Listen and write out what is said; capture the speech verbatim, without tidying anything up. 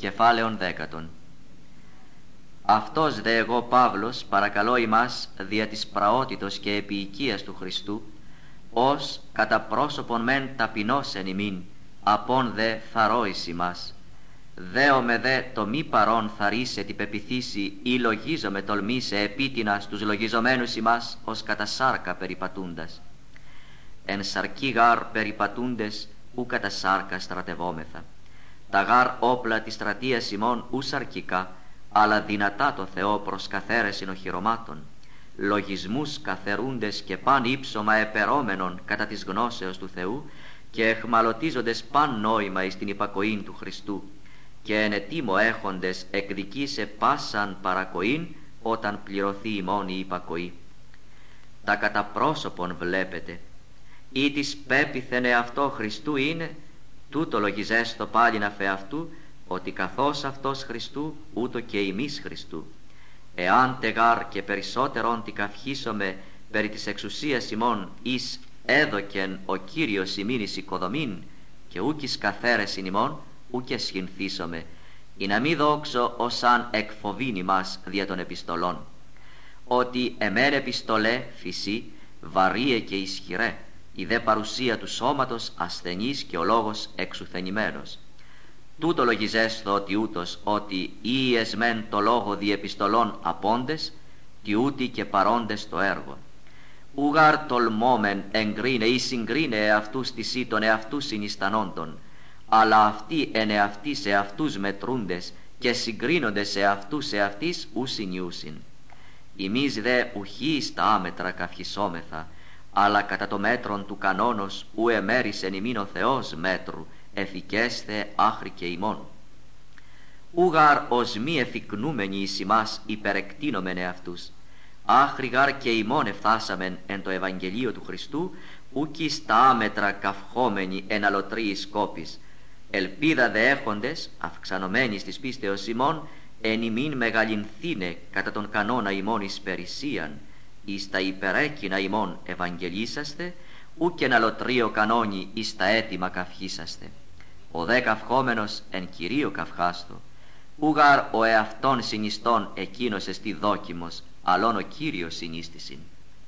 Κεφάλαιον δέκατον. Αυτός δε εγώ Παύλος παρακαλώ ημάς δια της πραότητος και επιοικίας του Χριστού, ως κατά πρόσωπον μεν ταπεινός εν ημίν, απόν δε θαρώ εις ημάς. Δέομαι δε το μη παρόν θαρήσε την πεπιθήσει ή λογίζομαι τολμήσε επίτινα στους λογιζομένους ημάς ως κατά σάρκα περιπατούντας. Εν σαρκή γάρ περιπατούντες ου κατά σάρκα στρατευόμεθα. Τα γάρ όπλα της στρατείας ημών ου σαρκικά, αλλά δυνατά το Θεό προς καθαίρες συνοχυρωμάτων, λογισμούς καθερούντες και παν ύψωμα επερόμενων κατά της γνώσεως του Θεού και εχμαλωτίζοντες παν νόημα εις την υπακοήν του Χριστού και εν ετοίμο έχοντες εκδικήσε πάσαν παρακοήν όταν πληρωθεί ημών η υπακοή. Τα κατά πρόσωπον βλέπετε, ή της πέπιθεν εαυτό Χριστού είναι, τούτο λογιζέστο πάλιν αφεαυτού, ότι καθώς αυτός Χριστού, ούτω και εμείς Χριστού. Εάν τεγάρ και περισσότερον τι καυχήσομαι περί της εξουσίας ημών, εις έδωκεν ο Κύριος ημίν εις οικοδομήν, και ούκ εις καθαίρες ημών, ούκ εσχυνθήσομαι, ή να μη δόξω ως αν εκφοβήν ημάς δια των επιστολών. Ότι εμέν επιστολέ φυσί, βαρύε και ισχυρέ, η δε παρουσία του σώματος ασθενής και ο λόγος εξουθενημένος. Τούτο λογιζέστο ότι ούτως ότι ή εσμέν το λόγο διεπιστολών απόντες, τι ούτι και παρόντες το έργο. Ουγάρ τολμόμεν εγκρίνε ή συγκρίνε εαυτούς της ή των εαυτούς συνιστανόντων, αλλά αυτοί εν εαυτοί σε αυτούς μετρούντες και συγκρίνονται σε αυτούς σε αυτής ου συνιούσιν. Εμείς δε ουχή στα άμετρα καυχησόμεθα, αλλά κατά το μέτρον του κανόνος ου εμέρισεν ημίν ο Θεός μέτρου, εφικέσθε άχρη και ημών. Ούγαρ ως μη εφικνούμενοι εις ημάς υπερεκτείνομεν εαυτούς, άχρη γαρ και ημών εφθάσαμεν εν το Ευαγγελίο του Χριστού, ούκοι στα άμετρα καυχόμενοι εν αλωτρίης σκόπης, ελπίδα δε έχοντες, αυξανωμένοι της πίστεως ημών, εν ημίν μεγαλυνθήνε κατά τον κανόνα ημών εις περισσίαν, εις τα υπερέκεινα ημών ευαγγελίσαστε, ου και εν αλωτρίο κανόνι εις τα έτοιμα καυχήσαστε. Ο δε καυχόμενος εν κυρίω καυχάστο, ούγαρ ο εαυτόν συνιστών εκείνος εστί δόκιμος, αλλόν ο Κύριος συνίστησιν.